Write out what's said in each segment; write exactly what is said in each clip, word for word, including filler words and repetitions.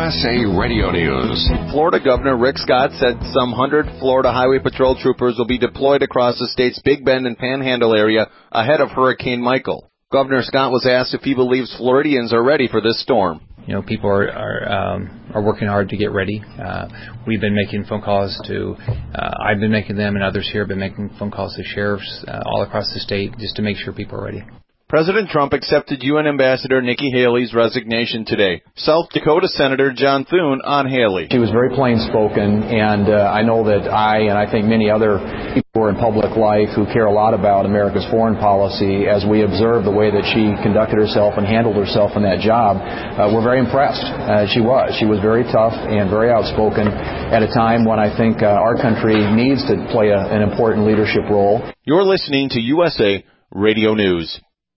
S A Radio News. Florida Governor Rick Scott said some one hundred Florida Highway Patrol troopers will be deployed across the state's Big Bend and Panhandle area ahead of Hurricane Michael. Governor Scott was asked if he believes Floridians are ready for this storm. You know, people are are, um, are working hard to get ready. Uh, we've been making phone calls to, uh, I've been making them, and others here have been making phone calls to sheriffs uh, all across the state just to make sure people are ready. President Trump accepted U N Ambassador Nikki Haley's resignation today. South Dakota Senator John Thune on Haley. She was very plain-spoken, and uh, I know that I and I think many other people who are in public life who care a lot about America's foreign policy, as we observe the way that she conducted herself and handled herself in that job, uh, we're very impressed. Uh, she was. She was very tough and very outspoken at a time when I think uh, our country needs to play a, an important leadership role. You're listening to U S A Radio News.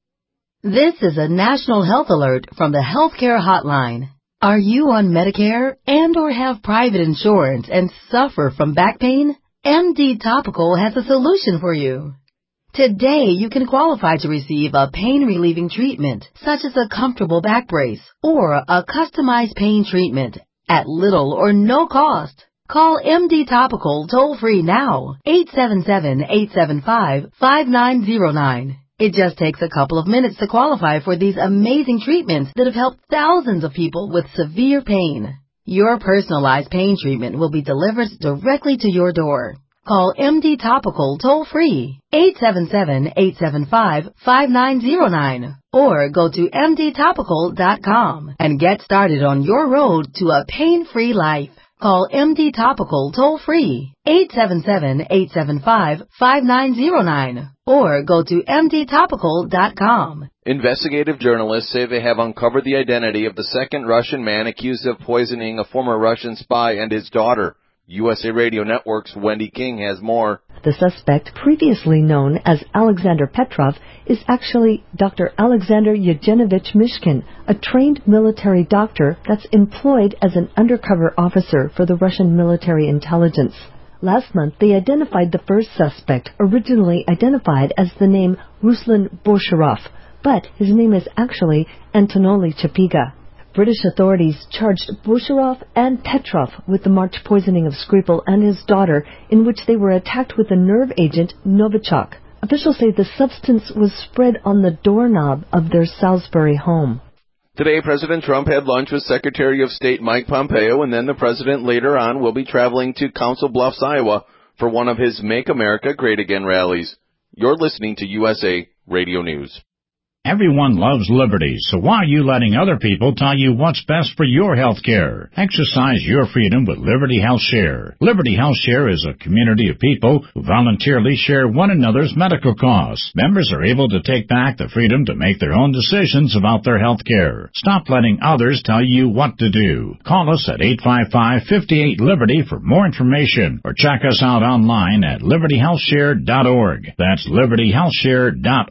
This is a national health alert from the Healthcare Hotline. Are you on Medicare and or have private insurance and suffer from back pain? M D Topical has a solution for you. Today, you can qualify to receive a pain-relieving treatment, such as a comfortable back brace or a customized pain treatment at little or no cost. Call M D Topical toll-free now, eight seven seven, eight seven five, five nine zero nine. It just takes a couple of minutes to qualify for these amazing treatments that have helped thousands of people with severe pain. Your personalized pain treatment will be delivered directly to your door. Call M D Topical toll-free, eight seven seven, eight seven five, five nine zero nine, or go to M D topical dot com and get started on your road to a pain-free life. Call M D Topical toll-free, eight seven seven, eight seven five, five nine zero nine, or go to M D topical dot com. Investigative journalists say they have uncovered the identity of the second Russian man accused of poisoning a former Russian spy and his daughter. U S A Radio Network's Wendy King has more. The suspect, previously known as Alexander Petrov, is actually Doctor Alexander Yevgenovich Mishkin, a trained military doctor that's employed as an undercover officer for the Russian military intelligence. Last month, they identified the first suspect, originally identified as the name Ruslan Borsharov, but his name is actually Anatoly Chapiga. British authorities charged Borsharov and Petrov with the March poisoning of Skripal and his daughter, in which they were attacked with the nerve agent Novichok. Officials say the substance was spread on the doorknob of their Salisbury home. Today, President Trump had lunch with Secretary of State Mike Pompeo, and then the president later on will be traveling to Council Bluffs, Iowa, for one of his Make America Great Again rallies. You're listening to U S A Radio News. Everyone loves liberty, so why are you letting other people tell you what's best for your health care? Exercise your freedom with Liberty Health Share. Liberty Health Share is a community of people who voluntarily share one another's medical costs. Members are able to take back the freedom to make their own decisions about their health care. Stop letting others tell you what to do. Call us at eight five five, five eight, Liberty for more information, or check us out online at liberty health share dot org. That's liberty health share dot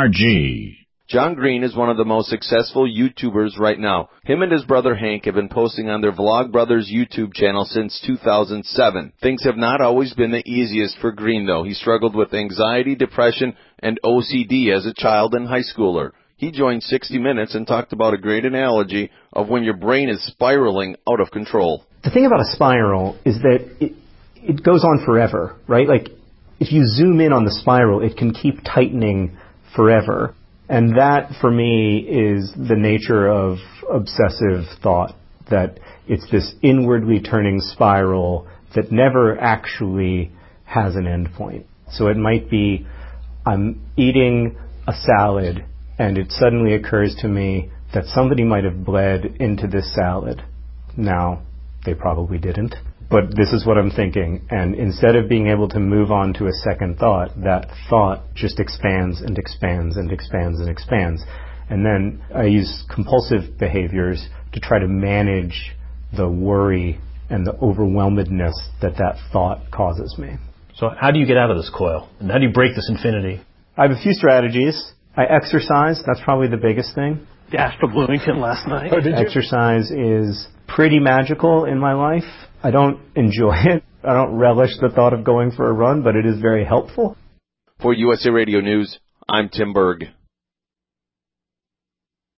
org. John Green is one of the most successful YouTubers right now. Him and his brother Hank have been posting on their Vlog Brothers YouTube channel since two thousand seven. Things have not always been the easiest for Green, though. He struggled with anxiety, depression, and O C D as a child and high schooler. He joined sixty minutes and talked about a great analogy of when your brain is spiraling out of control. The thing about a spiral is that it, it goes on forever, right? Like, if you zoom in on the spiral, it can keep tightening forever. And that, for me, is the nature of obsessive thought, that it's this inwardly turning spiral that never actually has an end point. So it might be, I'm eating a salad, and it suddenly occurs to me that somebody might have bled into this salad. Now, they probably didn't. But this is what I'm thinking, and instead of being able to move on to a second thought, that thought just expands and expands and expands and expands. And then I use compulsive behaviors to try to manage the worry and the overwhelmedness that that thought causes me. So how do you get out of this coil? And how do you break this infinity? I have a few strategies. I exercise. That's probably the biggest thing. The Astro Bloomington last night. Oh, did you? Exercise is pretty magical in my life. I don't enjoy it. I don't relish the thought of going for a run, but it is very helpful. For U S A Radio News, I'm Tim Berg.